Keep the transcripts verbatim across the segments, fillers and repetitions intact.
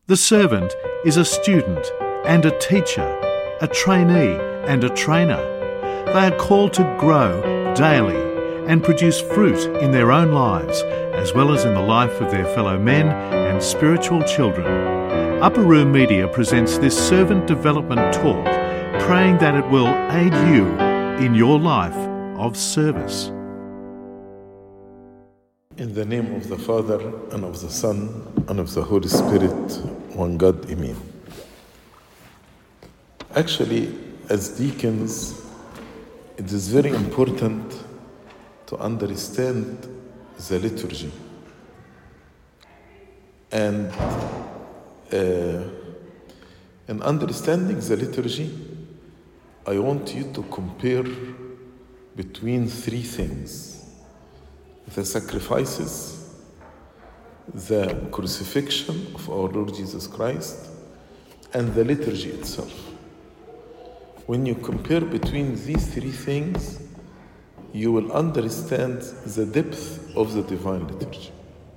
The servant is a student and a teacher, a trainee and a trainer. They are called to grow daily and produce fruit in their own lives, as well as in the life of their fellow men and spiritual children. Upper Room Media presents this servant development talk, praying that it will aid you in your life of service. In the name of the Father, and of the Son, and of the Holy Spirit, one God, Amen. Actually, as deacons, it is very important to understand the liturgy. And uh, in understanding the liturgy, I want you to compare between three things: the sacrifices, the crucifixion of our Lord Jesus Christ, and the liturgy itself. When you compare between these three things, you will understand the depth of the divine liturgy.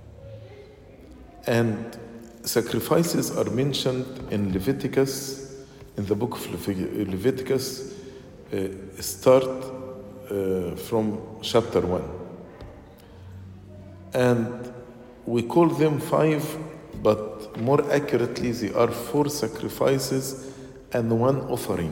And sacrifices are mentioned in Leviticus, in the book of Leviticus, uh, start uh, from chapter one. And we call them five, but more accurately, they are four sacrifices and one offering.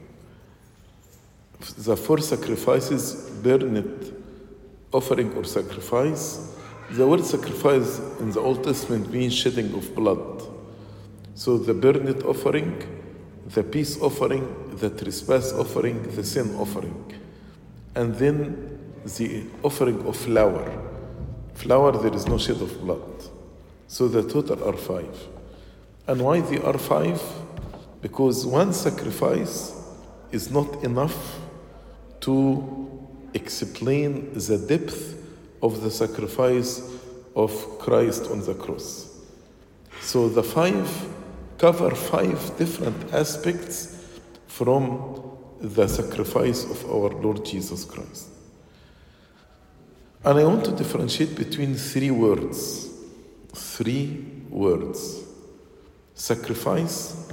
The four sacrifices, burnt offering or sacrifice. The word sacrifice in the Old Testament means shedding of blood. So the burnt offering, the peace offering, the trespass offering, the sin offering. And then the offering of flour. Flour, there is no shed of blood. So the total are five. And why they are five? Because one sacrifice is not enough to explain the depth of the sacrifice of Christ on the cross. So the five cover five different aspects from the sacrifice of our Lord Jesus Christ. And I want to differentiate between three words. Three words. Sacrifice,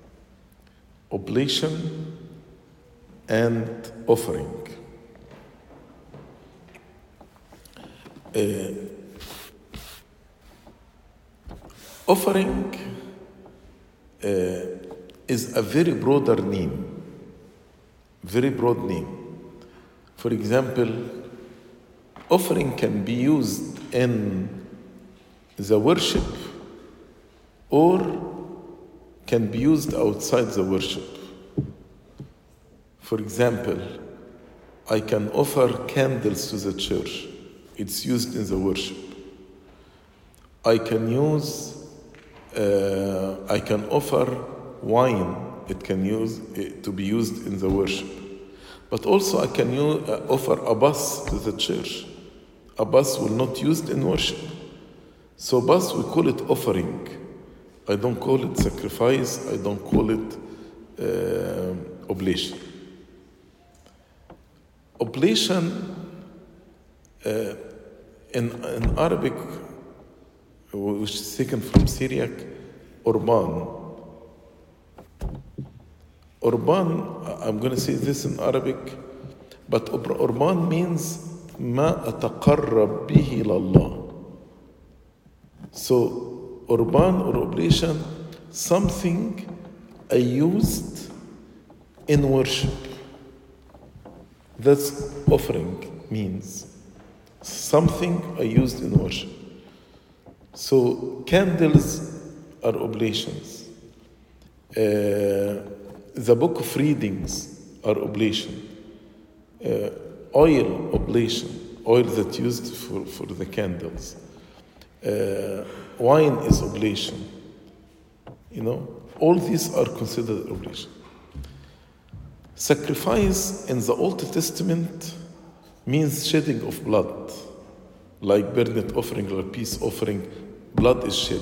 oblation, and offering. Uh, offering uh, is a very broader name. Very broad name. For example, offering can be used in the worship or can be used outside the worship. For example, I can offer candles to the church. It's used in the worship. I can use, uh, I can offer wine. It can use it to be used in the worship. But also I can use, uh, offer a bus to the church. A bus will not used in worship. So bus, we call it offering. I don't call it sacrifice. I don't call it uh, oblation. Oblation, uh, in, in Arabic, which is taken from Syriac, Urban. Urban, I'm going to say this in Arabic, but Urban means ما أتقرب به إلى الله. So, urban or oblation, something I used in worship. That's offering means. Something I used in worship. So, candles are oblations. Uh, the book of readings are oblation. Uh, Oil oblation, oil that's used for, for the candles. Uh, wine is oblation. You know, all these are considered oblation. Sacrifice in the Old Testament means shedding of blood, like burnt offering or peace offering, blood is shed.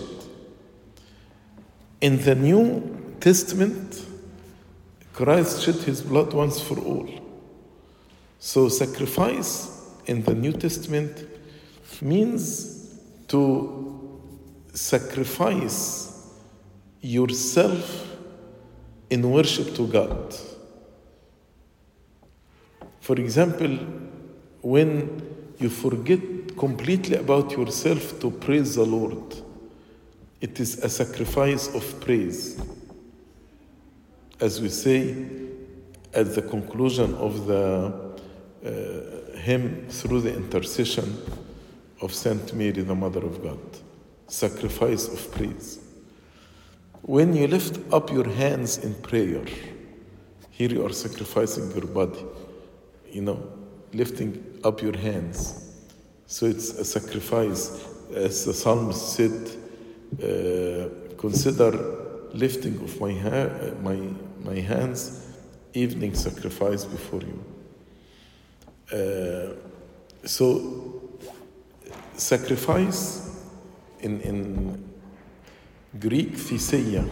In the New Testament, Christ shed his blood once for all. So sacrifice in the New Testament means to sacrifice yourself in worship to God. For example, when you forget completely about yourself to praise the Lord, it is a sacrifice of praise. As we say at the conclusion of the uh, hymn, through the intercession of Saint Mary, the Mother of God, sacrifice of praise. When you lift up your hands in prayer, here you are sacrificing your body, you know, lifting up your hands. So it's a sacrifice. As the psalmist said, uh, consider lifting of my, ha- my, my hands, evening sacrifice before you. Uh, so sacrifice in, in Greek, theseia.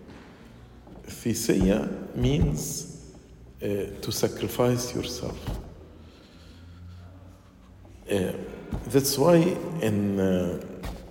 Theseia means uh, to sacrifice yourself. Uh, that's why in uh,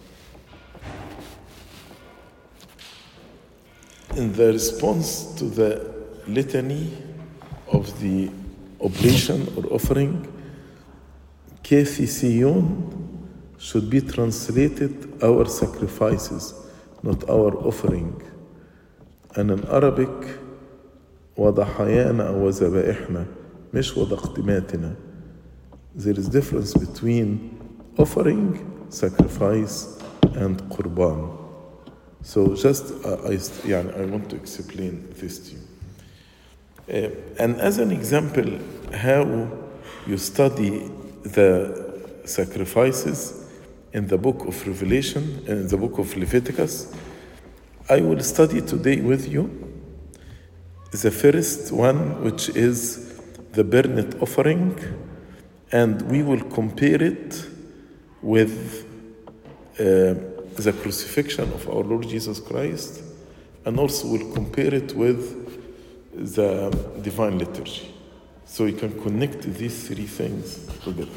in the response to the litany of the oblation or offering, ke theseion should be translated our sacrifices, not our offering. And in Arabic, وضحايانا وذبائحنا مش وتقديماتنا. There is difference between offering, sacrifice, and qurban. So just uh, I, yeah, I want to explain this to you. Uh, and as an example, how you study the sacrifices in the book of Revelation, in the book of Leviticus, I will study today with you the first one, which is the burnt offering, and we will compare it with uh, the crucifixion of our Lord Jesus Christ, and also we'll compare it with the divine liturgy. So you can connect these three things together.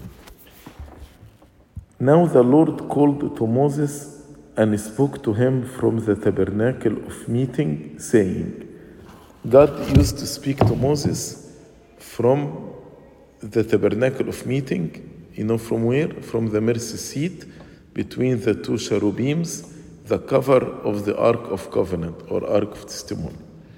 Now the Lord called to Moses and spoke to him from the tabernacle of meeting, saying, God used to speak to Moses from the tabernacle of meeting. You know from where? From the mercy seat between the two cherubims, the cover of the Ark of Covenant or Ark of Testimony.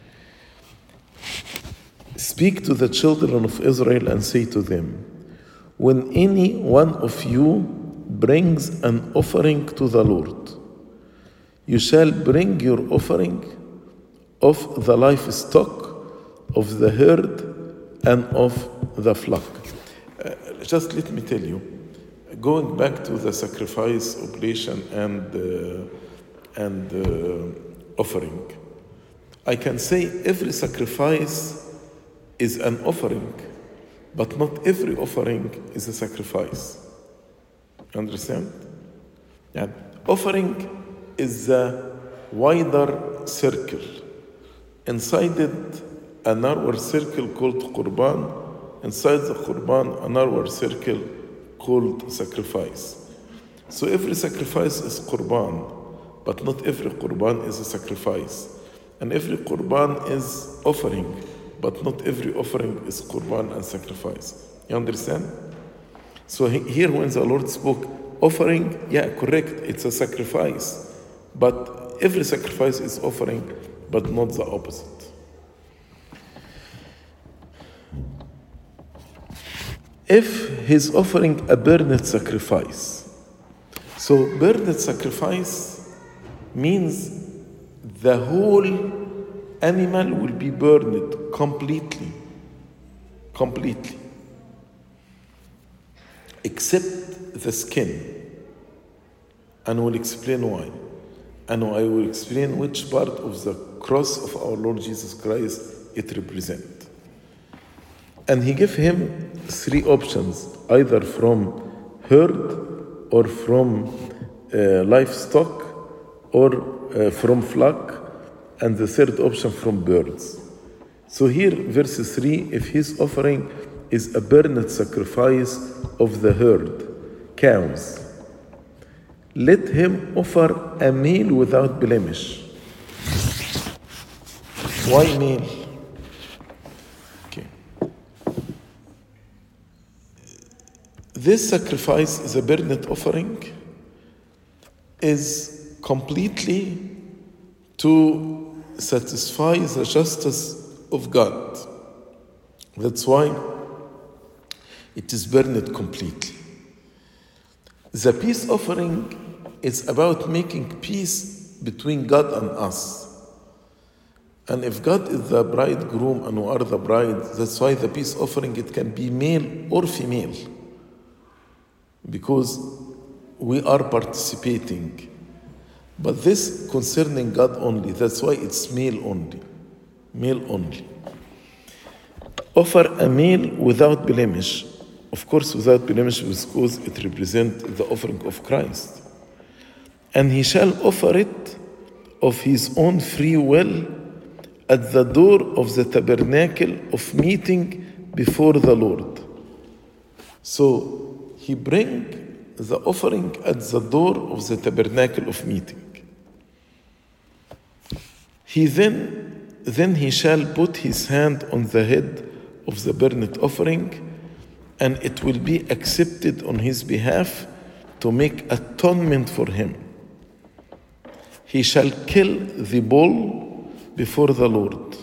Speak to the children of Israel and say to them, when any one of you brings an offering to the Lord, you shall bring your offering of the livestock, of the herd, and of the flock. Uh, just let me tell you, going back to the sacrifice, oblation, and uh, and uh, offering, I can say every sacrifice is an offering, but not every offering is a sacrifice. Understand? Yeah. Offering is a wider circle. Inside it, a narrower circle called Qurban. Inside the Qurban, a narrower circle called sacrifice. So every sacrifice is Qurban, but not every Qurban is a sacrifice. And every Qurban is offering, but not every offering is Qurban and sacrifice. You understand? So here when the Lord spoke, offering, yeah, correct, it's a sacrifice. But every sacrifice is offering, but not the opposite. If he's offering a burnt sacrifice, so burnt sacrifice means the whole animal will be burned completely, completely, except the skin. And we'll explain why. And I will explain which part of the cross of our Lord Jesus Christ it represents. And he gave him three options, either from herd or from uh, livestock or uh, from flock, and the third option from birds. So here, verse three, if his offering is a burnt sacrifice of the herd, cows, let him offer a male without blemish. Why male? Okay. This sacrifice, the burnt offering, is completely to satisfy the justice of God. That's why it is burned completely. The peace offering is about making peace between God and us. And if God is the bridegroom and we are the bride, that's why the peace offering, it can be male or female, because we are participating. But this concerning God only, that's why it's male only. Male only. Offer a meal without blemish. Of course, without blemish, because it represents the offering of Christ. And he shall offer it of his own free will at the door of the tabernacle of meeting before the Lord. So he bring the offering at the door of the tabernacle of meeting. He then, then he shall put his hand on the head of the burnt offering, and it will be accepted on his behalf to make atonement for him. He shall kill the bull before the Lord.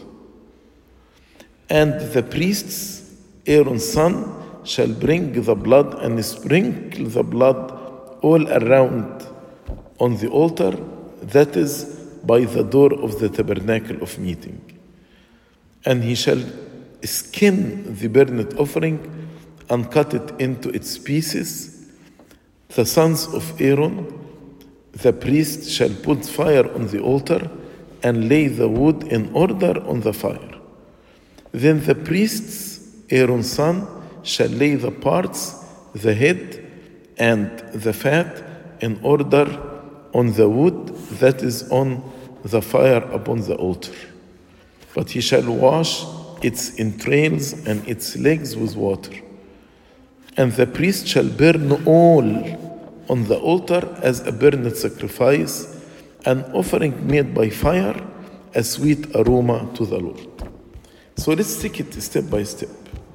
And the priests, Aaron's son, shall bring the blood and sprinkle the blood all around on the altar, that is, by the door of the tabernacle of meeting. And he shall skin the burnt offering and cut it into its pieces. The sons of Aaron, the priest, shall put fire on the altar and lay the wood in order on the fire. Then the priests, Aaron's son, shall lay the parts, the head and the fat, in order on the wood that is on the fire upon the altar. But he shall wash its entrails and its legs with water. And the priest shall burn all on the altar as a burnt sacrifice, an offering made by fire, a sweet aroma to the Lord. So let's take it step by step.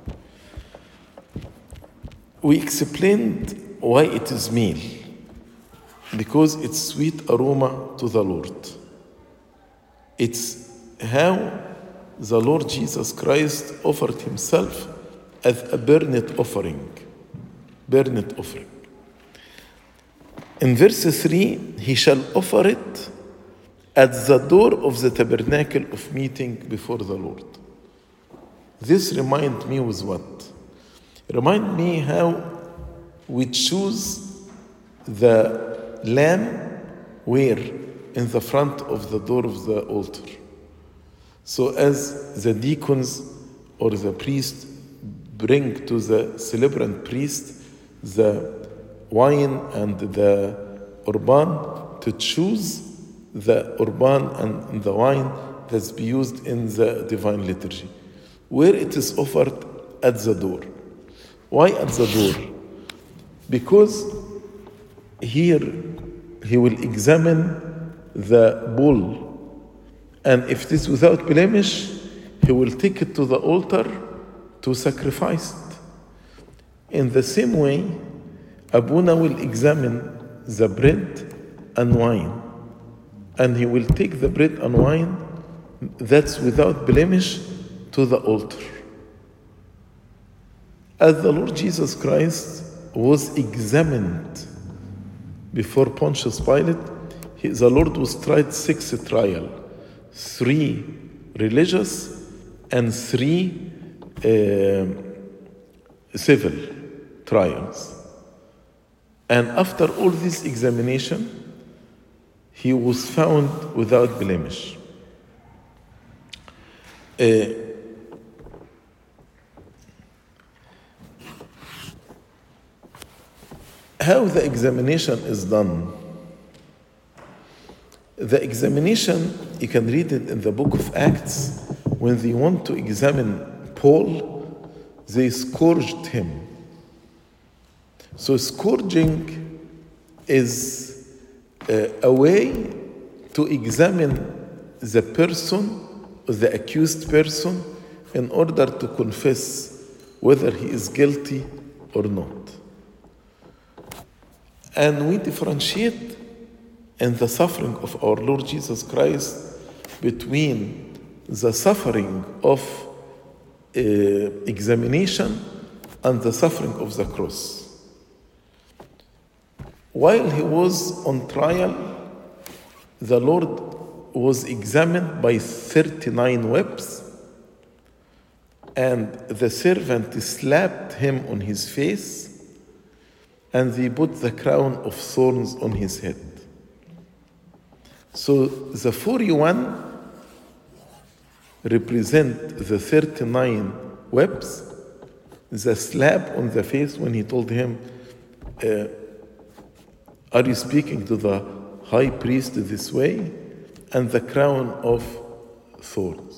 We explained why it is meal, because it's sweet aroma to the Lord. It's how the Lord Jesus Christ offered himself as a burnt offering. Burnt offering. In verse three, he shall offer it at the door of the tabernacle of meeting before the Lord. This reminds me with what? Remind me how we choose the lamb where? In the front of the door of the altar. So as the deacons or the priest bring to the celebrant priest the wine and the urban, to choose the urban and the wine that's be used in the divine liturgy, where it is offered at the door. Why at the door? Because here he will examine the bull, and if it is without blemish, he will take it to the altar to sacrifice it. In the same way, Abuna will examine the bread and wine, and he will take the bread and wine that's without blemish to the altar. As the Lord Jesus Christ was examined before Pontius Pilate, he, the Lord was tried six trials, three religious and three uh, civil trials. And after all this examination, he was found without blemish. Uh, how the examination is done? The examination, you can read it in the book of Acts. When they want to examine Paul, they scourged him. So scourging is uh, a way to examine the person the accused person in order to confess whether he is guilty or not. And we differentiate in the suffering of our Lord Jesus Christ between the suffering of uh, examination and the suffering of the cross. While he was on trial, the Lord was examined by thirty-nine whips, and the servant slapped him on his face, and they put the crown of thorns on his head. So the forty-one represent the thirty-nine whips, the slap on the face when he told him, uh, are you speaking to the high priest this way? And the crown of thorns.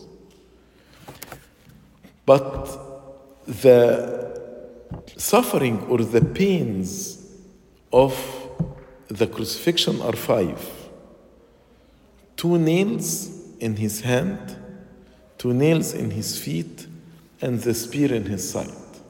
But the suffering or the pains of the crucifixion are five. Two nails in his hand, two nails in his feet, and the spear in his side.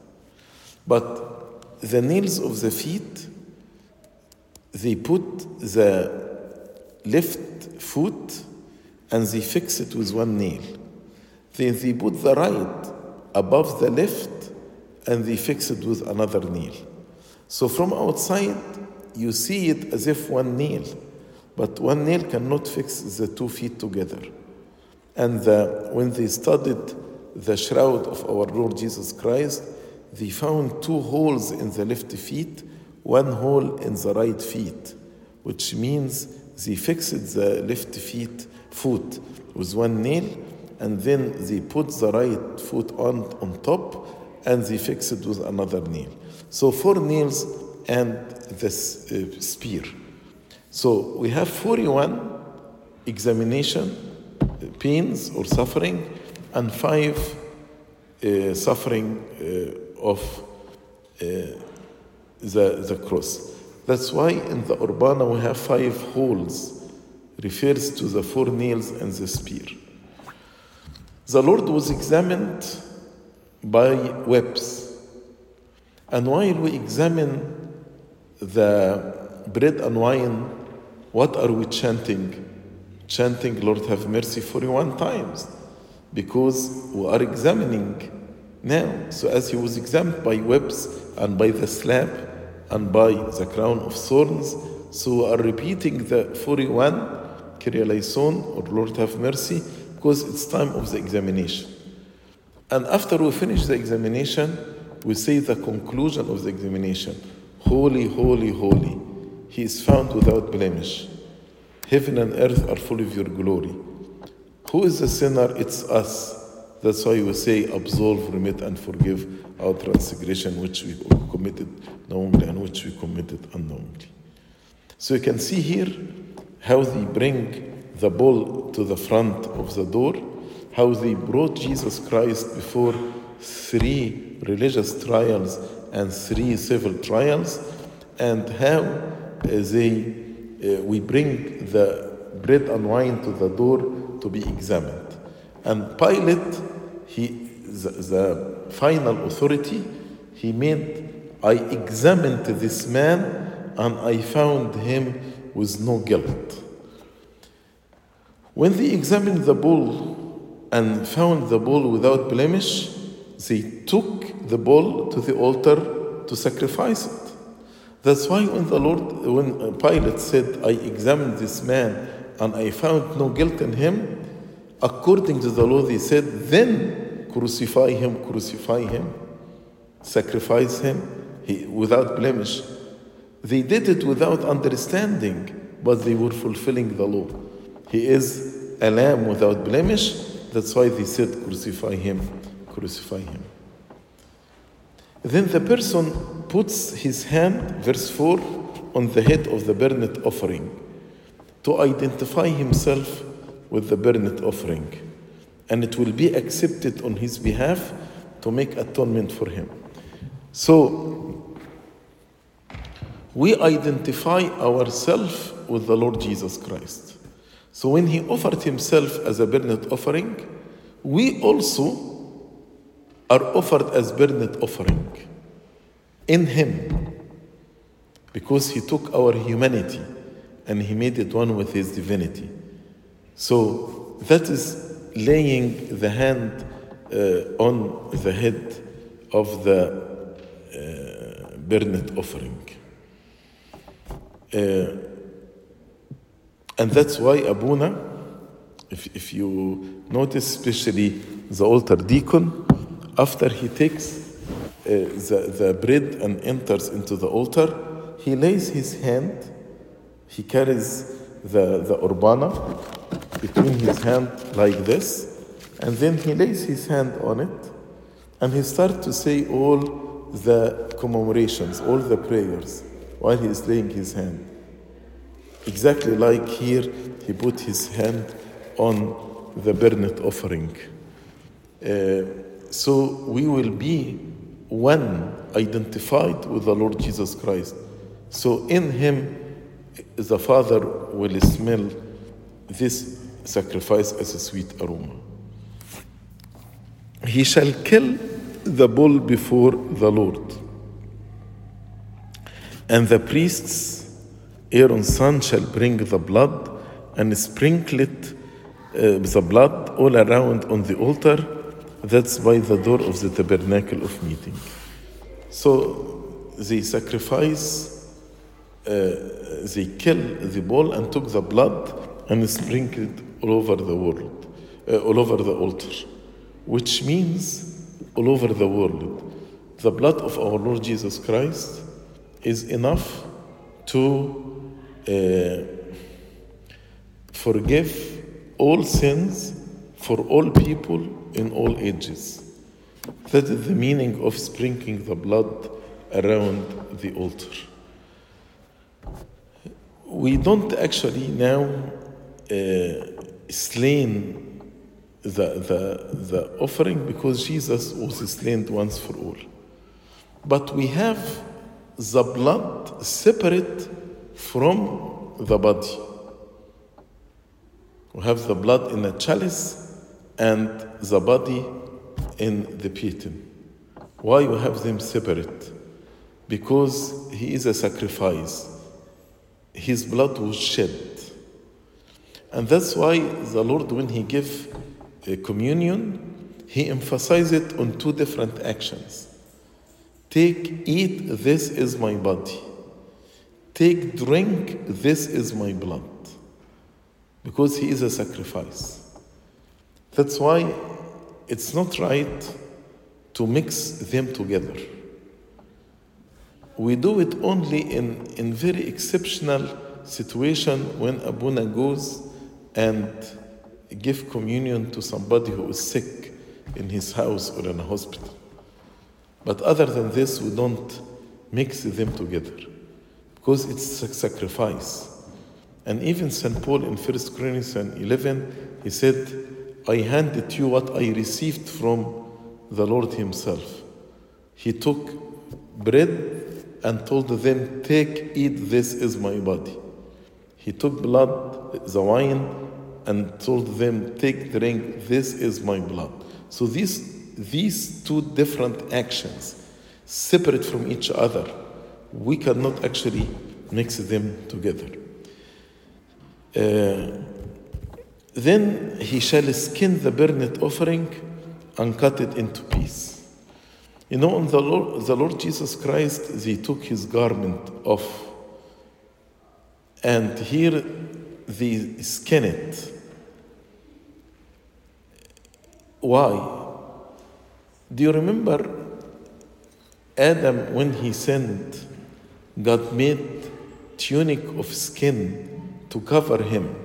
But the nails of the feet, they put the left foot and they fix it with one nail. Then they put the right above the left and they fix it with another nail. So from outside, you see it as if one nail, but one nail cannot fix the two feet together. And the, when they studied the shroud of our Lord Jesus Christ, they found two holes in the left feet, one hole in the right feet, which means they fixed the left feet foot with one nail, and then they put the right foot on, on top, and they fixed it with another nail. So four nails and this uh, spear. So we have forty-one examination, uh, pains or suffering, and five uh, suffering uh, of uh, the, the cross. That's why in the Urbana we have five holes, refers to the four nails and the spear. The Lord was examined by whips. And while we examine the bread and wine, what are we chanting? Chanting, Lord have mercy, forty-one times, because we are examining now. So as he was examined by whips and by the slap and by the crown of thorns, so we are repeating the forty-one, Kyrie eleison, or Lord have mercy, because it's time of the examination. And after we finish the examination, we say the conclusion of the examination. Holy, holy, holy. He is found without blemish. Heaven and earth are full of your glory. Who is the sinner? It's us. That's why we say, absolve, remit, and forgive our transgression, which we committed knowingly and which we committed unknowingly. So you can see here how they bring the bull to the front of the door, how they brought Jesus Christ before three religious trials and three civil trials, and how uh, they uh, we bring the bread and wine to the door to be examined. And Pilate, he the, the final authority, he made, I examined this man and I found him with no guilt. When they examined the bull and found the bull without blemish, they took the bull to the altar to sacrifice it. That's why when the Lord, when Pilate said, I examined this man and I found no guilt in him, according to the law, they said, then crucify him, crucify him, sacrifice him he, without blemish. They did it without understanding, but they were fulfilling the law. He is a lamb without blemish. That's why they said, crucify him, crucify him. Then the person puts his hand, verse four, on the head of the burnt offering to identify himself with the burnt offering. And it will be accepted on his behalf to make atonement for him. So, we identify ourselves with the Lord Jesus Christ. So when he offered himself as a burnt offering, we also are offered as burnt offering in him, because he took our humanity and he made it one with his divinity. So that is laying the hand uh, on the head of the uh, burnt offering. Uh, and that's why Abuna, if, if you notice, especially the altar deacon, after he takes uh, the, the bread and enters into the altar, he lays his hand, he carries the, the urbana between his hand like this, and then he lays his hand on it, and he starts to say all the commemorations, all the prayers, while he is laying his hand. Exactly like here, he put his hand on the burnt offering. Uh, so we will be one, identified with the Lord Jesus Christ. So in him, the Father will smell this sacrifice as a sweet aroma. He shall kill the bull before the Lord, and the priests, Aaron's son, shall bring the blood and sprinkle it, uh, the blood all around on the altar. That's by the door of the tabernacle of meeting. So they sacrifice, uh, they kill the bull and took the blood and sprinkled all over the world, uh, all over the altar, which means all over the world. The blood of our Lord Jesus Christ is enough to uh, forgive all sins for all people in all ages. That is the meaning of sprinkling the blood around the altar. We don't actually now uh, slain the, the, the offering, because Jesus was slain once for all. But we have the blood separate from the body. We have the blood in a chalice and the body in the pitten. Why we have them separate? Because he is a sacrifice. His blood was shed. And that's why the Lord, when he gave a communion, he emphasized it on two different actions. Take, eat, this is my body. Take, drink, this is my blood. Because he is a sacrifice. That's why it's not right to mix them together. We do it only in, in very exceptional situation, when Abuna goes and give communion to somebody who is sick in his house or in a hospital. But other than this, we don't mix them together, because it's a sacrifice. And even Saint Paul in First Corinthians eleven, he said, I handed you what I received from the Lord himself. He took bread and told them, take, eat, this is my body. He took blood, the wine, and told them, take, drink, this is my blood. So these, these two different actions, separate from each other, we cannot actually mix them together. Uh, Then he shall skin the burnt offering and cut it into pieces. You know, on the Lord, the Lord Jesus Christ, they took his garment off, and here they skin it. Why? Do you remember Adam, when he sinned, God made tunic of skin to cover him.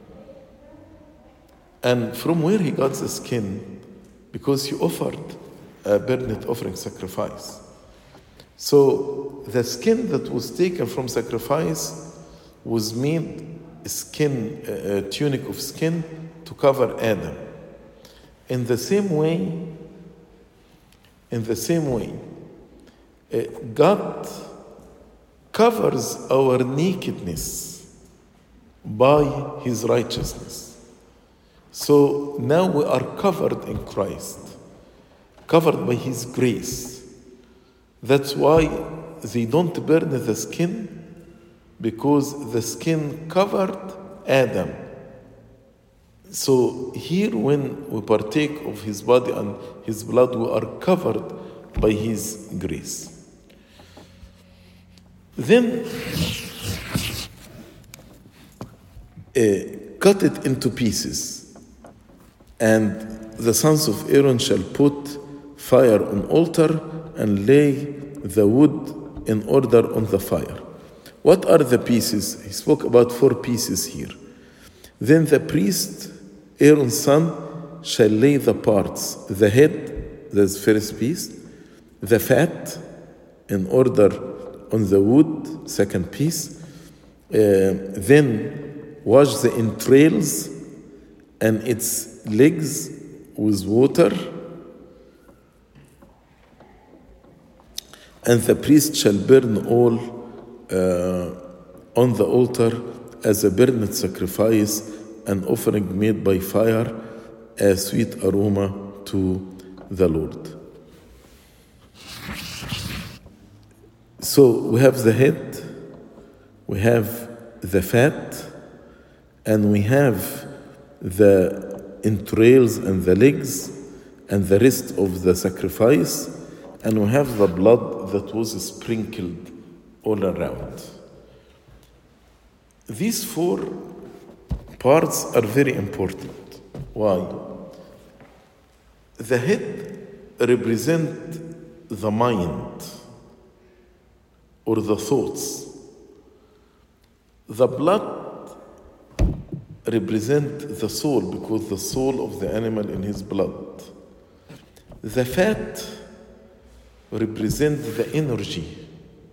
And from where he got the skin? Because he offered a burnt offering sacrifice. So the skin that was taken from sacrifice was made skin, a tunic of skin to cover Adam. In the same way, in the same way, God covers our nakedness by his righteousness. So now we are covered in Christ, covered by His grace. That's why they don't burn the skin, because the skin covered Adam. So here when we partake of His body and His blood, we are covered by His grace. Then uh, cut it into pieces, and the sons of Aaron shall put fire on altar and lay the wood in order on the fire. What are the pieces? He spoke about four pieces here. Then the priest, Aaron's son, shall lay the parts, the head, that's first piece, the fat, in order on the wood, second piece, uh, then wash the entrails and its legs with water, and the priest shall burn all uh, on the altar as a burnt sacrifice, an offering made by fire, a sweet aroma to the Lord. So we have the head, we have the fat, and we have the entrails and the legs and the rest of the sacrifice, and we have the blood that was sprinkled all around. These four parts are very important. Why? The head represents the mind or the thoughts. The blood represents the soul, because the soul of the animal in his blood. The fat represents the energy,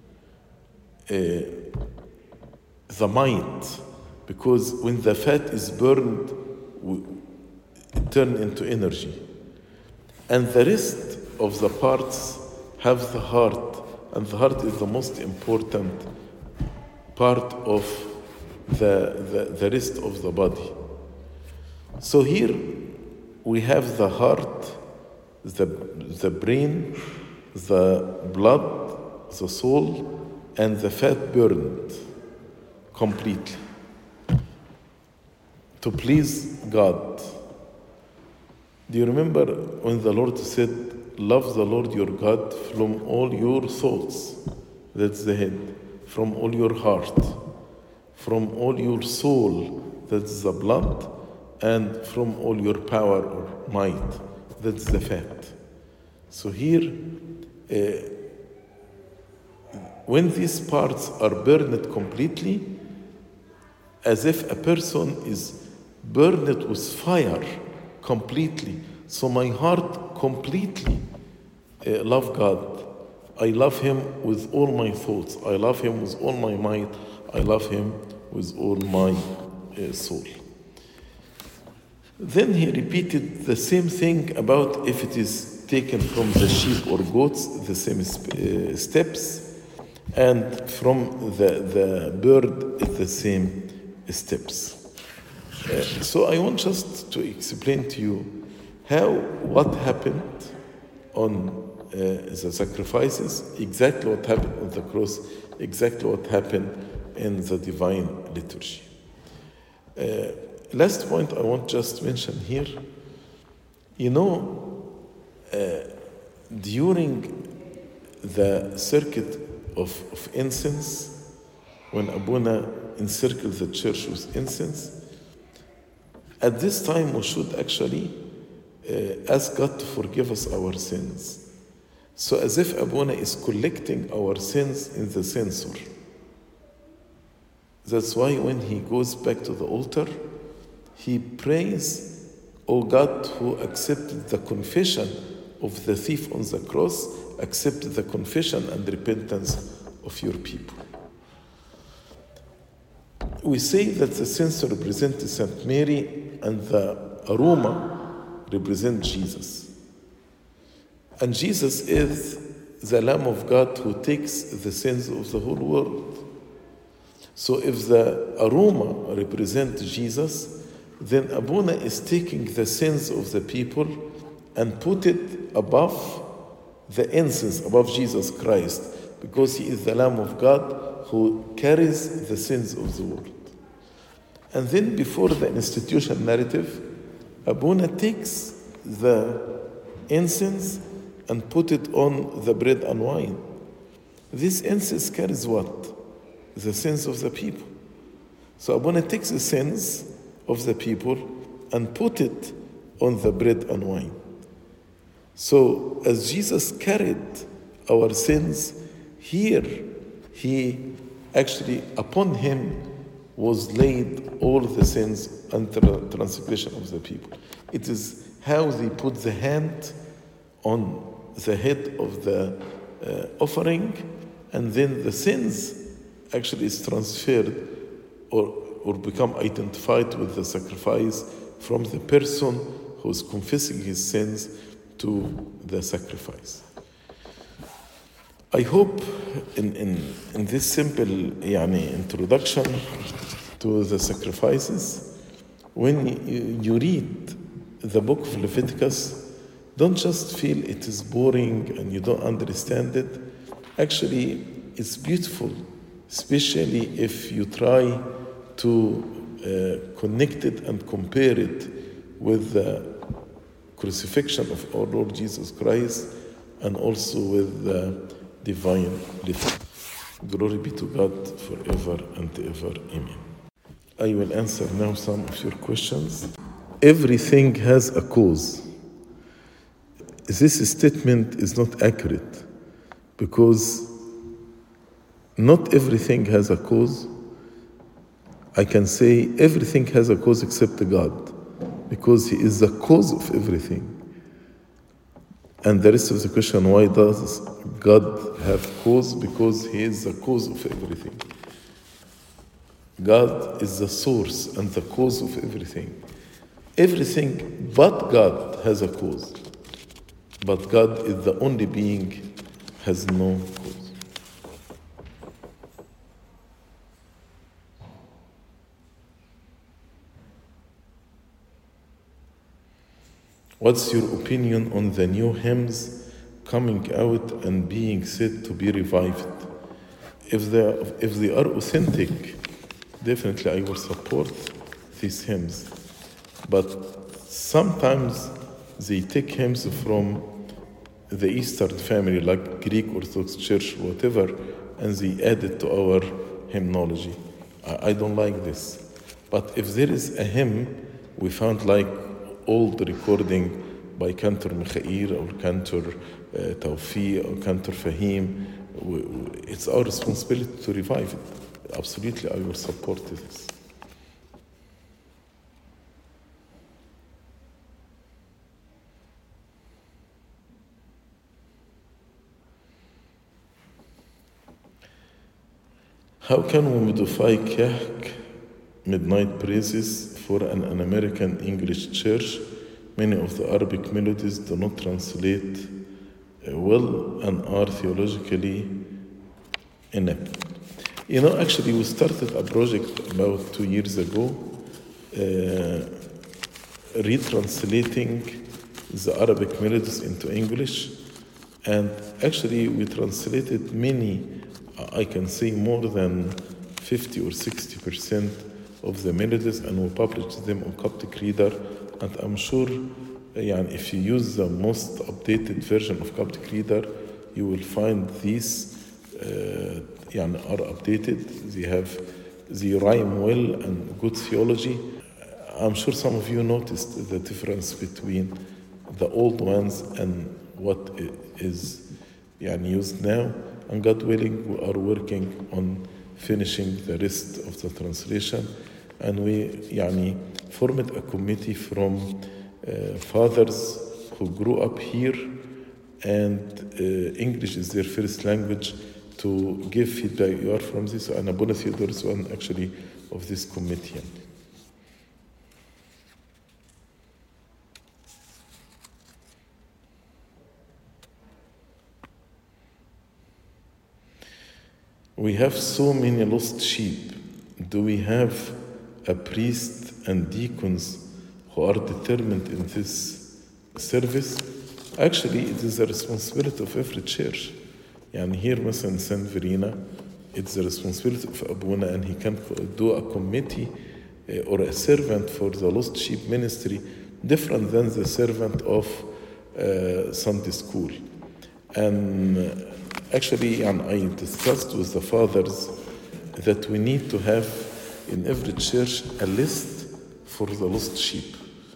uh, the mind, because when the fat is burned, it turns into energy. And the rest of the parts have the heart, and the heart is the most important part of the, the, the rest of the body. So here we have the heart, the, the brain, the blood, the soul, and the fat burned completely to please God. Do you remember when the Lord said, love the Lord your God from all your thoughts? That's the head. From all your heart, from all your soul, that's the blood, and from all your power or might, that's the fat. So here, uh, when these parts are burned completely, as if a person is burned with fire completely. So my heart completely uh, love God. I love Him with all my thoughts. I love Him with all my might. I love Him with all my uh, soul. Then he repeated the same thing about if it is taken from the sheep or goats, the same uh, steps, and from the, the bird, the same steps. Uh, so I want just to explain to you how, what happened on uh, the sacrifices, exactly what happened on the cross, exactly what happened in the divine liturgy. Uh, last point I want just to mention here, you know, uh, during the circuit of, of incense, when Abuna encircled the church with incense, at this time we should actually uh, ask God to forgive us our sins. So as if Abuna is collecting our sins in the censer. That's why when he goes back to the altar, he prays, O God, who accepted the confession of the thief on the cross, accept the confession and repentance of your people. We say that the censer represents Saint Mary and the aroma represents Jesus. And Jesus is the Lamb of God who takes the sins of the whole world. So if the aroma represents Jesus, then Abuna is taking the sins of the people and put it above the incense, above Jesus Christ, because he is the Lamb of God who carries the sins of the world. And then before the institution narrative, Abuna takes the incense and put it on the bread and wine. This incense carries what? The sins of the people. So Abuna takes the sins of the people and put it on the bread and wine. So as Jesus carried our sins, here he actually, upon him was laid all the sins and transgression of the people. It is how they put the hand on the head of the uh, offering, and then the sins actually is transferred or, or become identified with the sacrifice from the person who is confessing his sins to the sacrifice. I hope in, in, in this simple yani, introduction to the sacrifices, when you, you read the book of Leviticus, don't just feel it is boring and you don't understand it. Actually, it's beautiful, especially if you try to uh, connect it and compare it with the crucifixion of our Lord Jesus Christ and also with the divine liturgy. Glory be to God forever and ever. Amen. I will answer now some of your questions. Everything has a cause. This statement is not accurate because not everything has a cause. I can say everything has a cause except God, because He is the cause of everything. And the rest of the question, why does God have cause? Because He is the cause of everything. God is the source and the cause of everything. Everything but God has a cause. But God is the only being, has no cause. What's your opinion on the new hymns coming out and being said to be revived? If they are, if they are authentic, definitely I will support these hymns. But sometimes they take hymns from the Eastern family, like Greek Orthodox Church, whatever, and they add it to our hymnology. I, I don't like this. But if there is a hymn we found like old recording by Cantor Mikhail or Cantor uh, Tawfiq or Cantor Fahim, it's our responsibility to revive it. Absolutely, I will support this. How can we modify Kahk midnight praises for an, an American English church? Many of the Arabic melodies do not translate uh, well and are theologically inept. You know, actually, we started a project about two years ago, uh, retranslating the Arabic melodies into English, and actually we translated many, I can say more than fifty or sixty percent of the melodies, and we published them on Coptic Reader. And I'm sure yeah, if you use the most updated version of Coptic Reader, you will find these uh, yeah, are updated. They have, they rhyme well and good theology. I'm sure some of you noticed the difference between the old ones and what is yeah, used now. And God willing, we are working on finishing the rest of the translation. And we yani, formed a committee from uh, fathers who grew up here and uh, English is their first language to give feedback. You are from this, and Abuna Theodore is one actually of this committee. We have so many lost sheep. Do we have a priest and deacons who are determined in this service, actually it is the responsibility of every church. يعني here مثلا Saint Verena, it's the responsibility of Abuna, and he can do a committee uh, or a servant for the lost sheep ministry different than the servant of uh, Sunday school. And uh, actually, and I discussed with the fathers that we need to have in every church a list for the lost sheep.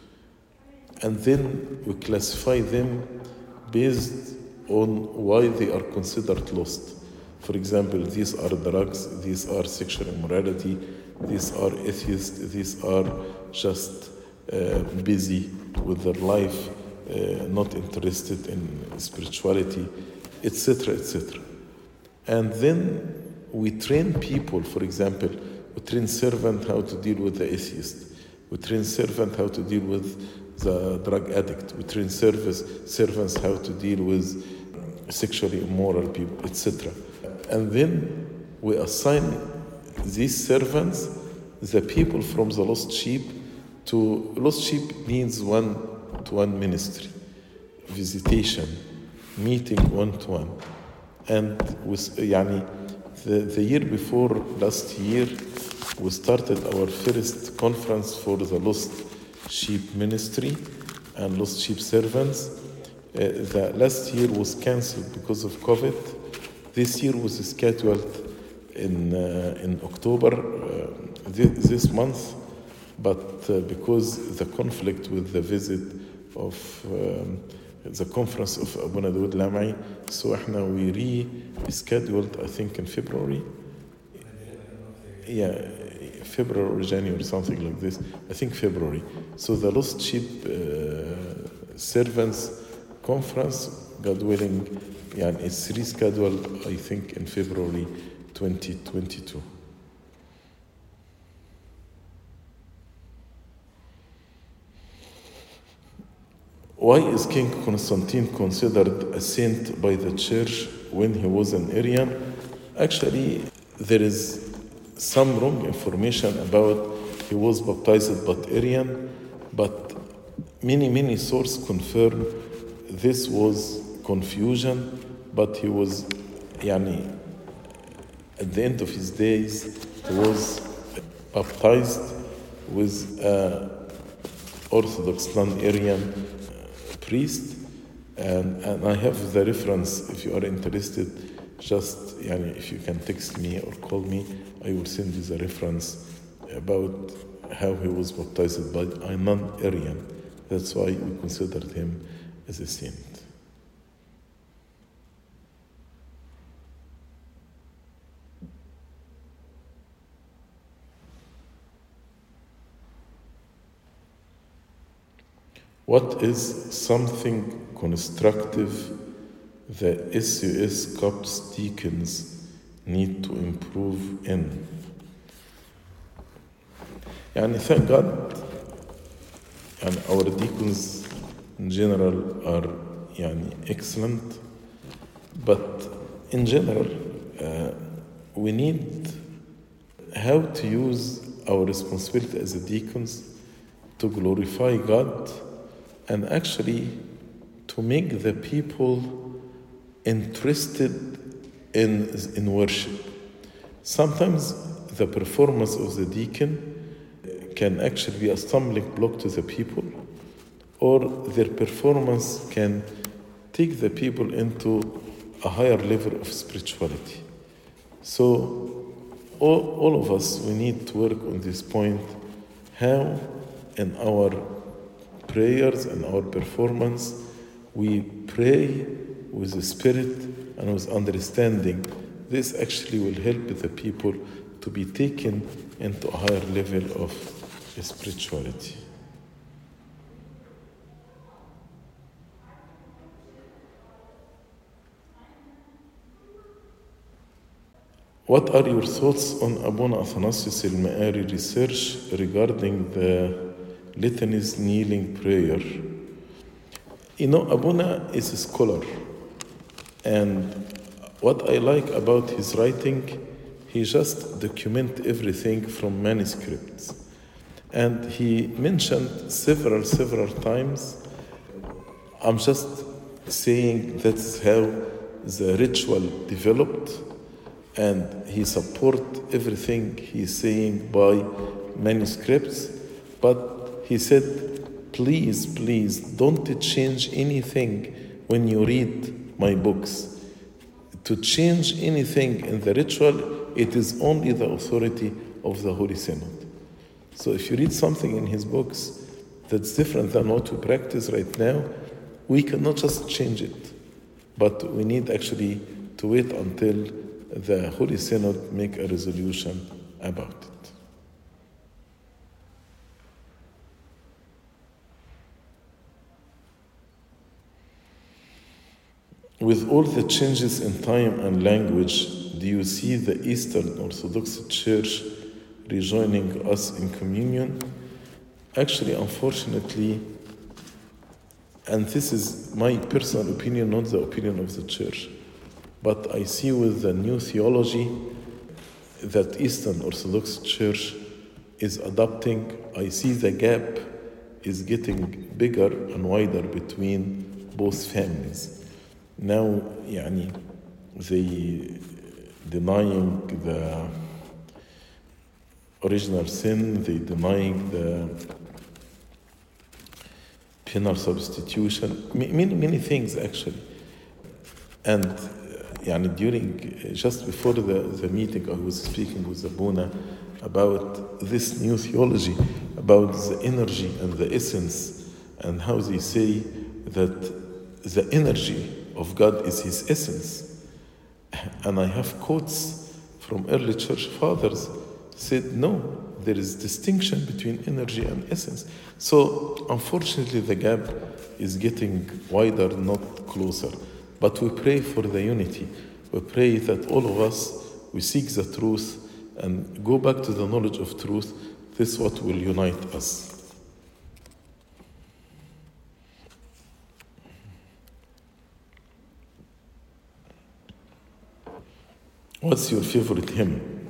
And then we classify them based on why they are considered lost. For example, these are drugs, these are sexual immorality, these are atheists, these are just uh, busy with their life, uh, not interested in spirituality, et cetera, et cetera. And then we train people, for example, we train servant how to deal with the atheist. We train servant how to deal with the drug addict. We train service, servants how to deal with sexually immoral people, et cetera. And then we assign these servants, the people from the lost sheep, to lost sheep needs one-to-one ministry, visitation, meeting one-to-one. And with yani, the, the year before last year, we started our first conference for the lost sheep ministry and lost sheep servants. Uh, the last year was cancelled because of COVID. This year was scheduled in uh, in October uh, th- this month, but uh, because the conflict with the visit of um, the conference of Abuna Dawood Lamai, so احنا we rescheduled I think in February. Yeah, February or January, something like this. I think February. So the lost sheep uh, servants conference, God willing, yeah, it's rescheduled, I think, in February twenty twenty-two. Why is King Constantine considered a saint by the church when he was an Arian? Actually, there is some wrong information about he was baptized but Arian, but many, many sources confirm this was confusion, but he was, yani, at the end of his days, he was baptized with an Orthodox non-Arian priest, and, and I have the reference if you are interested. Just, yani, if you can text me or call me, I will send you the reference about how he was baptized by a non-Arian. That's why we considered him as a saint. What is something constructive the S U S Copts deacons need to improve in? Yani, thank God, and our deacons in general are yani, excellent, but in general, uh, we need how to use our responsibility as a deacons to glorify God and actually to make the people interested in, in worship. Sometimes the performance of the deacon can actually be a stumbling block to the people, or their performance can take the people into a higher level of spirituality. So all, all of us, we need to work on this point, how in our prayers and our performance we pray with the spirit and with understanding. This actually will help the people to be taken into a higher level of spirituality. What are your thoughts on Abuna Athanasius al-Ma'ari research regarding the litanies kneeling prayer? You know, Abuna is a scholar, and what I like about his writing, he just documents everything from manuscripts. And he mentioned several, several times, I'm just saying that's how the ritual developed, and he support everything he's saying by manuscripts, but he said, please, please don't change anything when you read my books. To change anything in the ritual, it is only the authority of the Holy Synod. So if you read something in his books that's different than what we practice right now, we cannot just change it, but we need actually to wait until the Holy Synod make a resolution about it. With all the changes in time and language, do you see the Eastern Orthodox Church rejoining us in communion? Actually, unfortunately, and this is my personal opinion, not the opinion of the Church, but I see with the new theology that Eastern Orthodox Church is adopting, I see the gap is getting bigger and wider between both families. Now, يعني, they denying the original sin, they denying the penal substitution, many, many things actually. And يعني, during, just before the, the meeting, I was speaking with Abuna about this new theology, about the energy and the essence, and how they say that the energy of God is his essence. And I have quotes from early church fathers said, no, there is distinction between energy and essence. So unfortunately the gap is getting wider, not closer. But we pray for the unity. We pray that all of us, we seek the truth and go back to the knowledge of truth. This is what will unite us. What's your favorite hymn?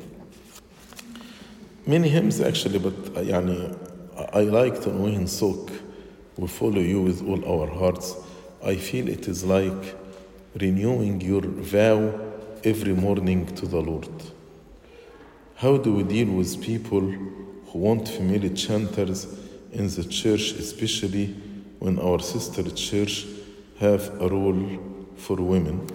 Many hymns actually, but يعني, I like Tanween Sok. We follow you with all our hearts. I feel it is like renewing your vow every morning to the Lord. How do we deal with people who want female chanters in the church, especially when our sister church have a role for women?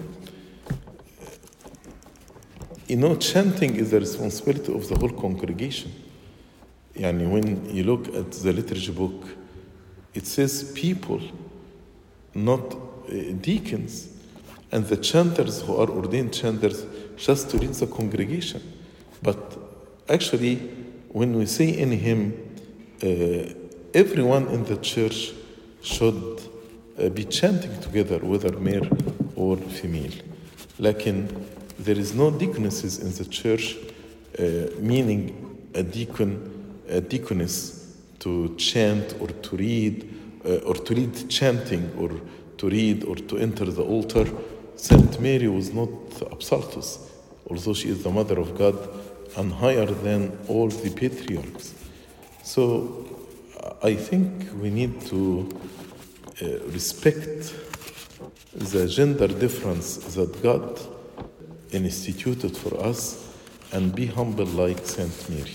You know, chanting is the responsibility of the whole congregation. Yani when you look at the liturgy book, it says people, not uh, deacons. And the chanters who are ordained chanters just to lead the congregation. But actually, when we say in hymn, uh, everyone in the church should uh, be chanting together, whether male or female. Lakin, there is no deaconesses in the church, uh, meaning a deacon, a deaconess to chant or to read, uh, or to lead chanting, or to read or to enter the altar. Saint Mary was not absoltus, although she is the Mother of God and higher than all the patriarchs. So I think we need to uh, respect the gender difference that God instituted for us and be humble like Saint Mary.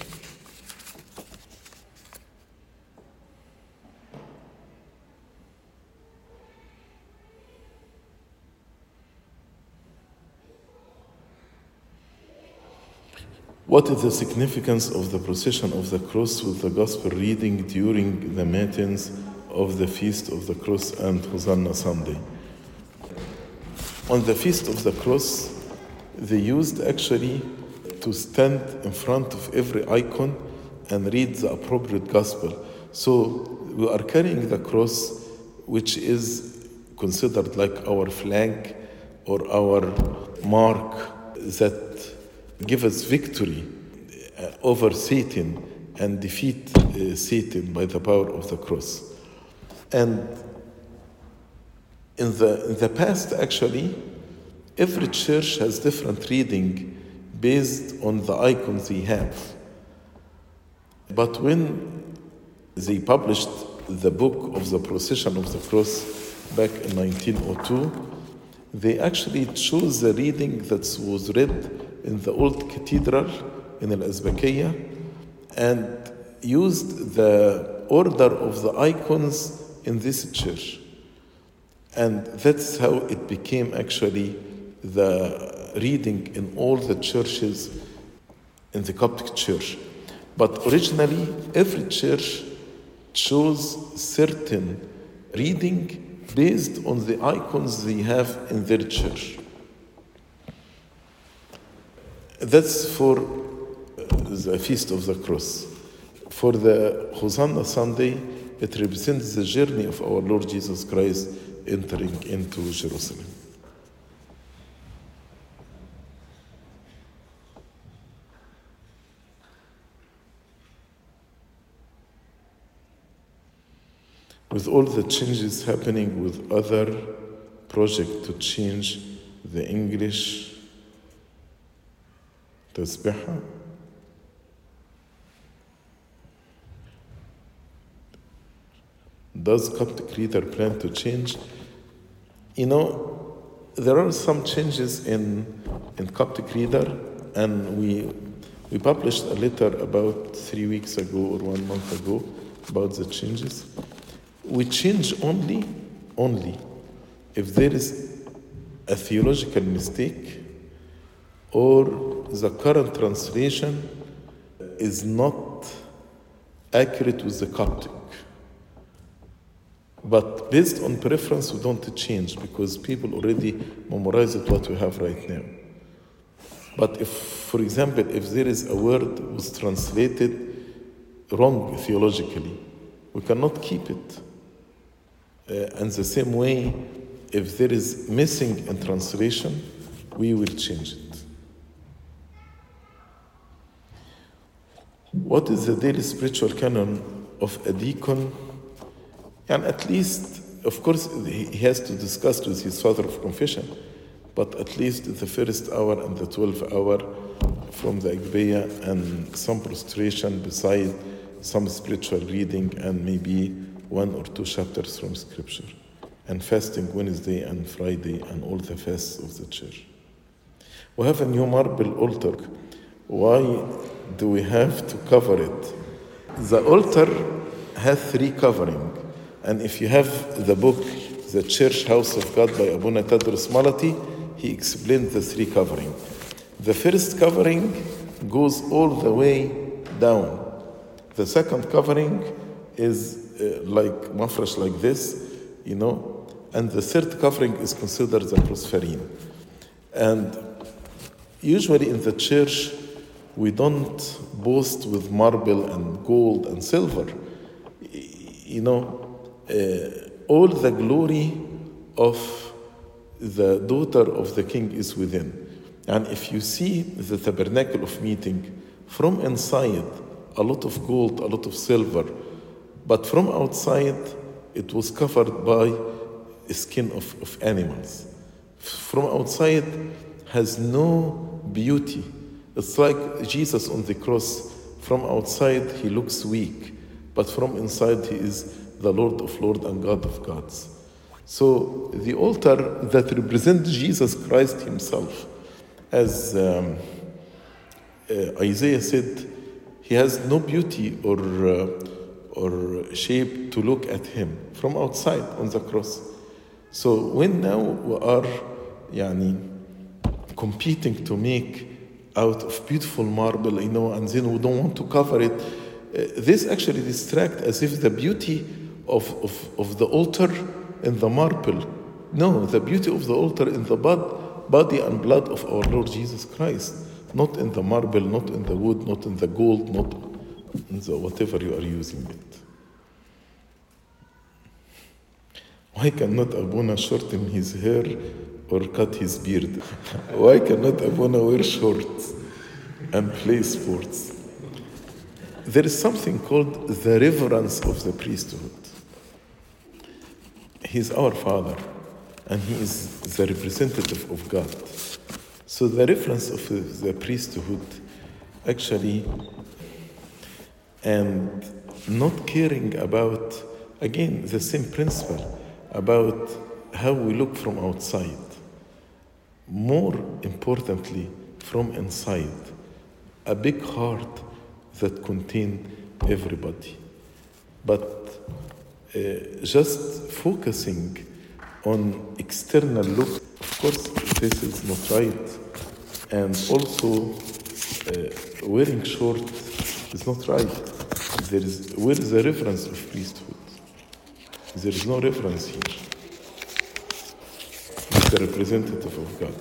What is the significance of the procession of the cross with the gospel reading during the matins of the Feast of the Cross and Hosanna Sunday? On the Feast of the Cross, they used actually to stand in front of every icon and read the appropriate gospel. So we are carrying the cross, which is considered like our flag or our mark that give us victory uh, over Satan and defeat uh, Satan by the power of the cross. And in the, in the past, actually, every church has different reading based on the icons they have. But when they published the book of the Procession of the Cross back in nineteen oh two. They actually chose the reading that was read in the old cathedral in Al-Azbakiyya and used the order of the icons in this church. And that's how it became actually the reading in all the churches in the Coptic Church. But originally, every church chose certain reading based on the icons they have in their church. That's for the Feast of the Cross. For the Hosanna Sunday, it represents the journey of our Lord Jesus Christ entering into Jerusalem. With all the changes happening with other projects to change the English tasbihah, does Coptic Reader plan to change? You know, there are some changes in in Coptic Reader, and we we published a letter about three weeks ago or one month ago about the changes. We change only, only if there is a theological mistake or the current translation is not accurate with the Coptic. But based on preference, we don't change because people already memorized what we have right now. But if, for example, if there is a word was translated wrong theologically, we cannot keep it. Uh, and the same way, if there is missing in translation, we will change it. What is the daily spiritual canon of a deacon? And at least, of course, he has to discuss with his father of confession, but at least the first hour and the twelfth hour from the Agpeya and some prostration beside some spiritual reading and maybe one or two chapters from Scripture, and fasting Wednesday and Friday and all the fasts of the church. We have a new marble altar. Why do we have to cover it? The altar has three coverings. And if you have the book, The Church House of God by Abuna Tadros Malati, he explained the three coverings. The first covering goes all the way down. The second covering is uh, like mafresh like this, you know, and the third covering is considered the prosperine. And usually in the church, we don't boast with marble and gold and silver. You know, uh, all the glory of the daughter of the king is within. And if you see the tabernacle of meeting, from inside, a lot of gold, a lot of silver, but from outside, it was covered by a skin of, of animals. From outside, has no beauty. It's like Jesus on the cross. From outside, he looks weak, but from inside, he is the Lord of Lords and God of gods. So the altar that represents Jesus Christ himself, as um, uh, Isaiah said, he has no beauty or uh, or shape to look at him from outside on the cross. So when now we are yani, competing to make out of beautiful marble, you know, and then we don't want to cover it, uh, this actually distracts as if the beauty of, of, of the altar in the marble. No, the beauty of the altar in the blood, body and blood of our Lord Jesus Christ. Not in the marble, not in the wood, not in the gold, not in the whatever you are using it. Why cannot Abuna shorten his hair or cut his beard? Why cannot Abuna wear shorts and play sports? There is something called the reverence of the priesthood. He is our Father, and he is the representative of God. So the reference of the priesthood actually, and not caring about, again, the same principle about how we look from outside. More importantly, from inside, a big heart that contains everybody. But uh, just focusing on external look, of course, this is not right. And also, uh, wearing short is not right. There is, where is the reference of priesthood? There is no reference here. It's the representative of God.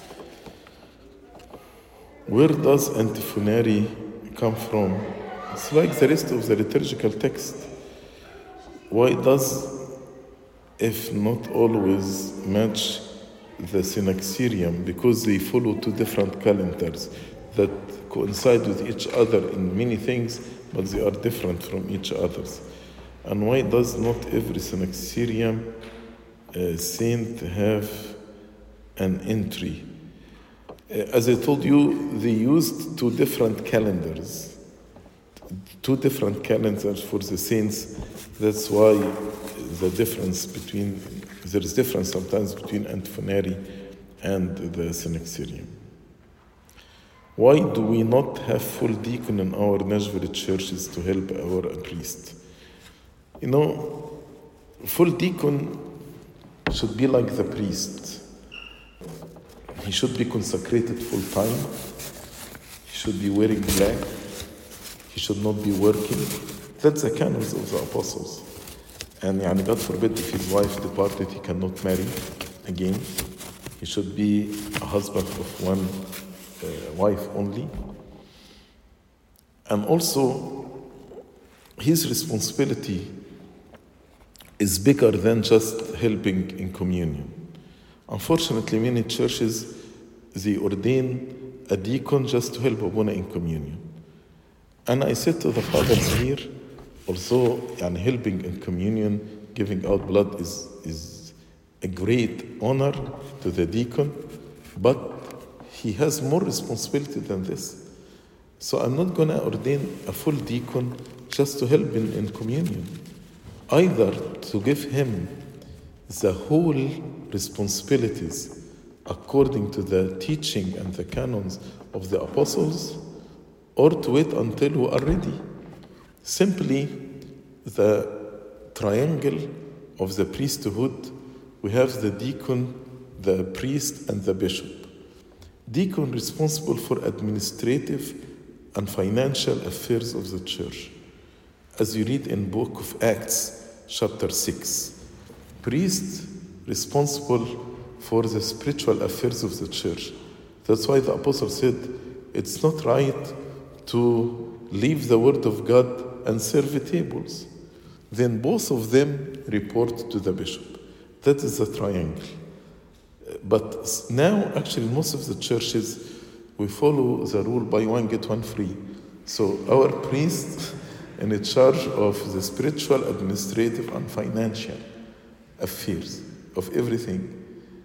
Where does antiphonary come from? It's like the rest of the liturgical text. Why does, if not always, match the Synaxarium? Because they follow two different calendars that coincide with each other in many things, but they are different from each other. And why does not every Synaxarium uh, saint have an entry? Uh, as I told you, they used two different calendars, two different calendars for the saints. That's why the difference between, there is difference sometimes between antiphonary and the Synaxarium. Why do we not have full deacon in our Nashville churches to help our priest? You know, full deacon should be like the priest. He should be consecrated full time. He should be wearing black. He should not be working. That's the canons of the apostles. And yani, God forbid, if his wife departed, he cannot marry again. He should be a husband of one uh, wife only. And also, his responsibility is bigger than just helping in communion. Unfortunately, many churches, they ordain a deacon just to help Abuna in communion. And I said to the fathers here, also, and helping in communion, giving out blood is, is a great honor to the deacon, but he has more responsibility than this. So I'm not going to ordain a full deacon just to help in, in communion. Either to give him the whole responsibilities according to the teaching and the canons of the apostles, or to wait until we are ready. Simply the triangle of the priesthood, we have the deacon, the priest, and the bishop. Deacon responsible for administrative and financial affairs of the church. As you read in Book of Acts, chapter six. Priest responsible for the spiritual affairs of the church. That's why the apostle said, it's not right to leave the word of God and serve the tables. Then both of them report to the bishop. That is the triangle. But now, actually, most of the churches, we follow the rule buy one, get one free. So our priest in charge of the spiritual, administrative, and financial affairs of everything.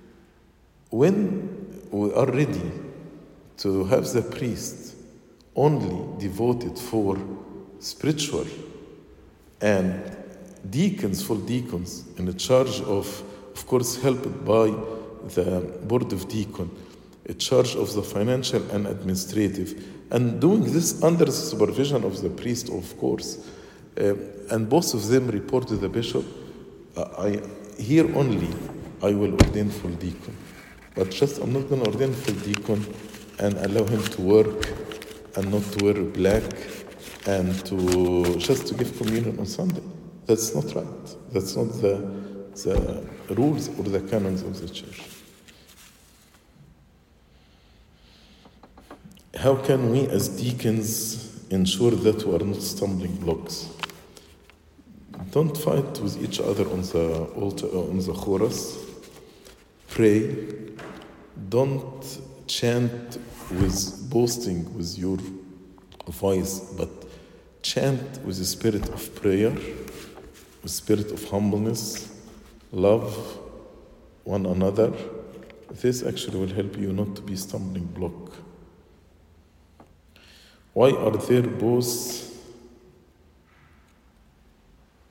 When we are ready to have the priest only devoted for spiritual and deacons, full deacons, in the charge of, of course, helped by the board of deacon, in charge of the financial and administrative, and doing this under the supervision of the priest, of course, uh, and both of them report to the bishop. Uh, I here only I will ordain full deacon, but just I'm not going to ordain full deacon and allow him to work and not to wear black and to just to give communion on Sunday. That's not right. That's not the the rules or the canons of the church. How can we as deacons ensure that we are not stumbling blocks? Don't fight with each other on the altar, on the chorus. Pray. Don't chant with boasting with your voice, but chant with the spirit of prayer, with spirit of humbleness, love one another. This actually will help you not to be stumbling block. Why are there both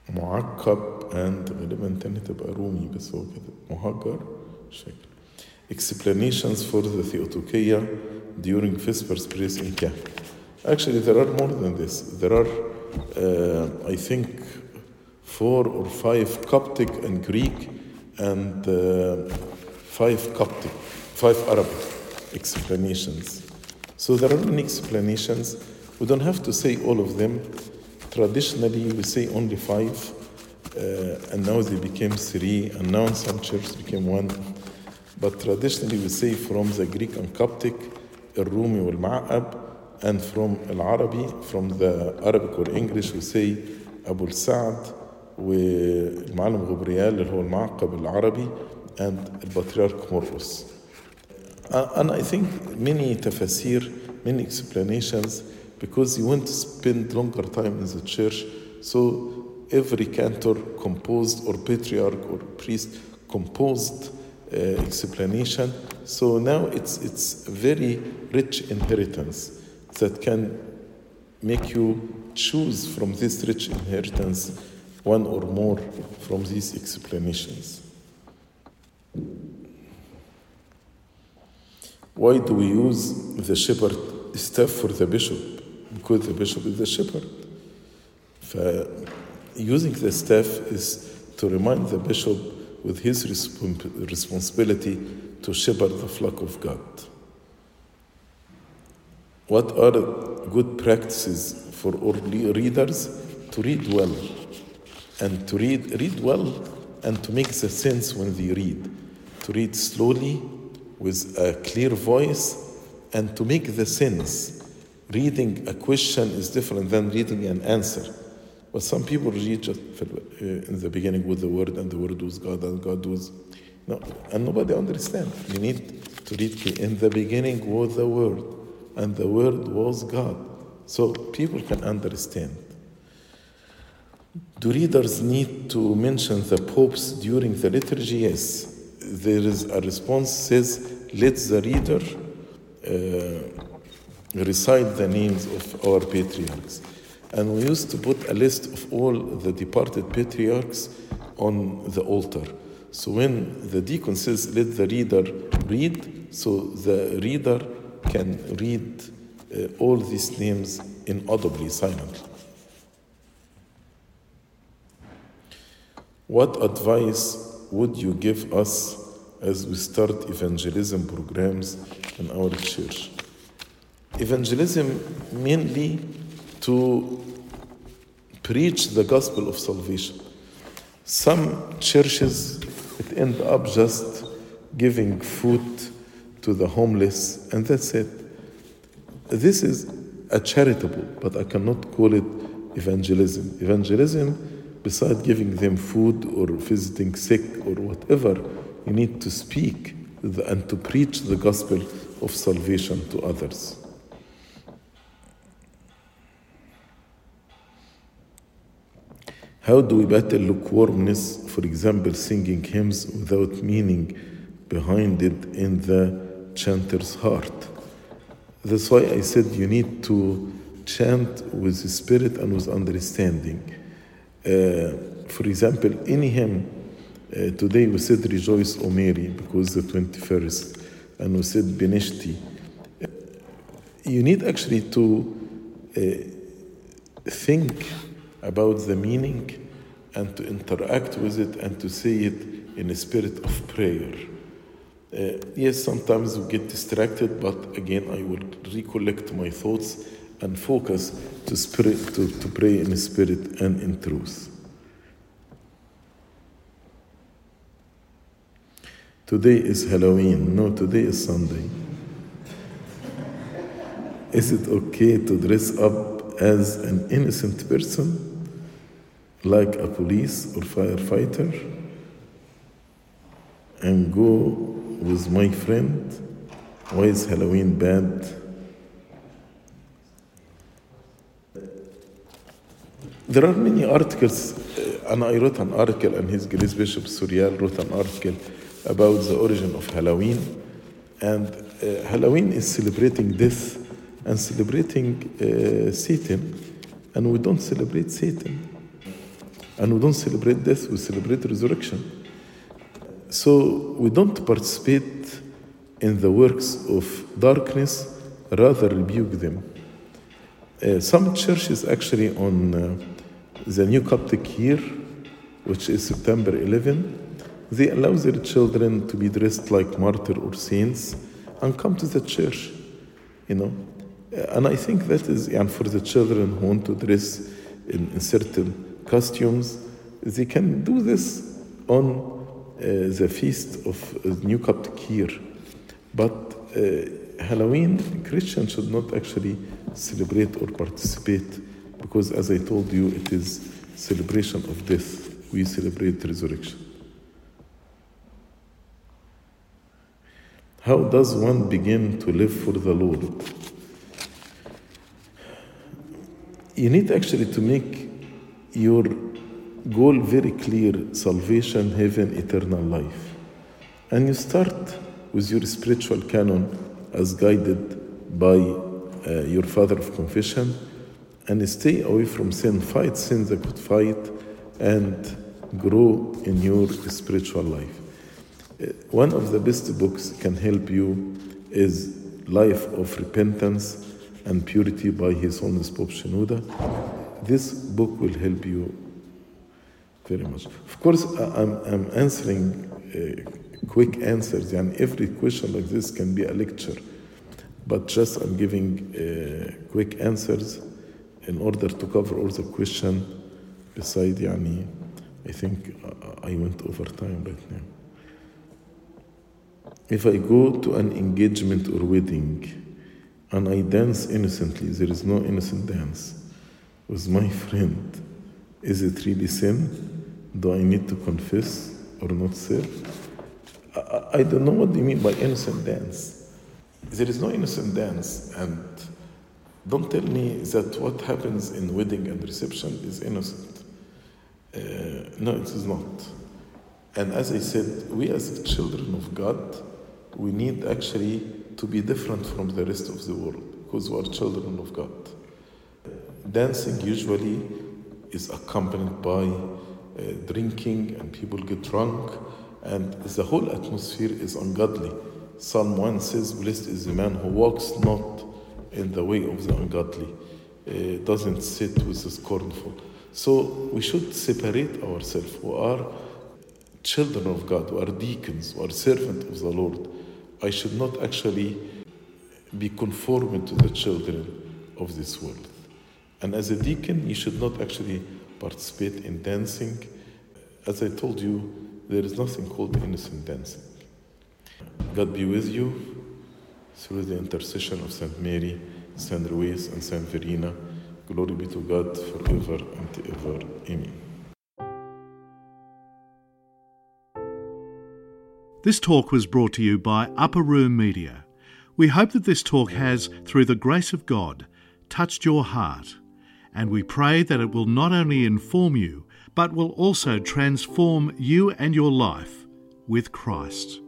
معقب and غالبا تاني تبقى رومي بس هو كده مهجر شكل. Explanations for the Theotokia during Vespers praise in camp. Actually, there are more than this. There are, uh, I think, four or five Coptic and Greek and uh, five Coptic, five Arabic explanations. So there are many explanations. We don't have to say all of them. Traditionally, we say only five, uh, and now they became three, and now in some churches became one. But traditionally, we say from the Greek and Coptic, الرومي والمعقب, and from العربي, from the Arabic or English, we say أبو السعد والمعلم غبريال اللي هو المعقب العربي, and البطريرك مرقس. Uh, and I think many tafasir, many explanations, because you want to spend longer time in the church, so every cantor composed, or patriarch or priest composed uh, explanation. So now it's it's very rich inheritance that can make you choose from this rich inheritance one or more from these explanations. Why do we use the shepherd staff for the bishop? Because the bishop is the shepherd. So using the staff is to remind the bishop with his resp- responsibility to shepherd the flock of God. What are good practices for all readers? To read well, and to read read well, and to make the sense when they read. To read slowly, with a clear voice, and to make the sense. Reading a question is different than reading an answer. But some people read just in the beginning with the word, and the word was God, and God was... No, and nobody understands. You need to read, in the beginning was the word, and the word was God. So people can understand. Do readers need to mention the popes during the liturgy? Yes. There is a response says, let the reader uh, recite the names of our patriarchs. And we used to put a list of all the departed patriarchs on the altar. So when the deacon says, let the reader read, so the reader can read uh, all these names inaudibly, silently. What advice would you give us as we start evangelism programs in our church? Evangelism mainly to preach the gospel of salvation. Some churches, it end up just giving food to the homeless, and that's it. This is a charitable, but I cannot call it evangelism. Evangelism, besides giving them food or visiting sick or whatever, you need to speak and to preach the gospel of salvation to others. How do we battle lukewarmness, for example, singing hymns without meaning behind it in the chanter's heart? That's why I said you need to chant with the spirit and with understanding. Uh, for example, any hymn, uh, today we said Rejoice, O Mary, because the twenty-first, and we said Beneshti. Uh, you need actually to uh, think about the meaning and to interact with it and to say it in a spirit of prayer. Uh, yes, sometimes we get distracted, but again, I will recollect my thoughts and focus to, spirit, to, to pray in spirit and in truth. Today is Halloween. No, today is Sunday. Is it okay to dress up as an innocent person, like a police or firefighter, and go with my friend? Why is Halloween bad? There are many articles, uh, and I wrote an article, and His Grace Bishop Surial wrote an article about the origin of Halloween. And uh, Halloween is celebrating death and celebrating uh, Satan, and we don't celebrate Satan. And we don't celebrate death, we celebrate resurrection. So we don't participate in the works of darkness, rather rebuke them. Uh, some churches actually on uh, the New Coptic year, which is September eleventh, they allow their children to be dressed like martyrs or saints and come to the church, you know. And I think that is, and for the children who want to dress in, in certain costumes, they can do this on uh, the feast of uh, New Coptic year. But uh, Halloween, Christians should not actually celebrate or participate, because as I told you, it is celebration of death. We celebrate resurrection. How does one begin to live for the Lord? You need actually to make your goal very clear: salvation, heaven, eternal life. And you start with your spiritual canon as guided by uh, your father of confession, and stay away from sin. Fight sin, the good fight, and grow in your spiritual life. Uh, one of the best books can help you is Life of Repentance and Purity by His Holiness Pope Shenouda. This book will help you very much. Of course, I'm, I'm answering uh, quick answers, and every question like this can be a lecture, but just I'm giving uh, quick answers in order to cover all the question. Beside, yani, I think I went over time right now. If I go to an engagement or wedding and I dance innocently, there is no innocent dance, with my friend, is it really sin? Do I need to confess or not, sir? I, I don't know what you mean by innocent dance. There is no innocent dance, and don't tell me that what happens in wedding and reception is innocent. Uh, no, it is not. And as I said, we as children of God, we need actually to be different from the rest of the world, because we are children of God. Dancing usually is accompanied by uh, drinking, and people get drunk, and the whole atmosphere is ungodly. Psalm one says, blessed is the man who walks not in the way of the ungodly, uh, doesn't sit with the scornful. So we should separate ourselves. We are children of God, we are deacons, we are servants of the Lord. I should not actually be conformed to the children of this world. And as a deacon, you should not actually participate in dancing. As I told you, there is nothing called innocent dancing. God be with you through the intercession of Saint Mary, Saint Louis, and Saint Verena. Glory be to God forever and ever. Amen. This talk was brought to you by Upper Room Media. We hope that this talk has, through the grace of God, touched your heart, and we pray that it will not only inform you, but will also transform you and your life with Christ.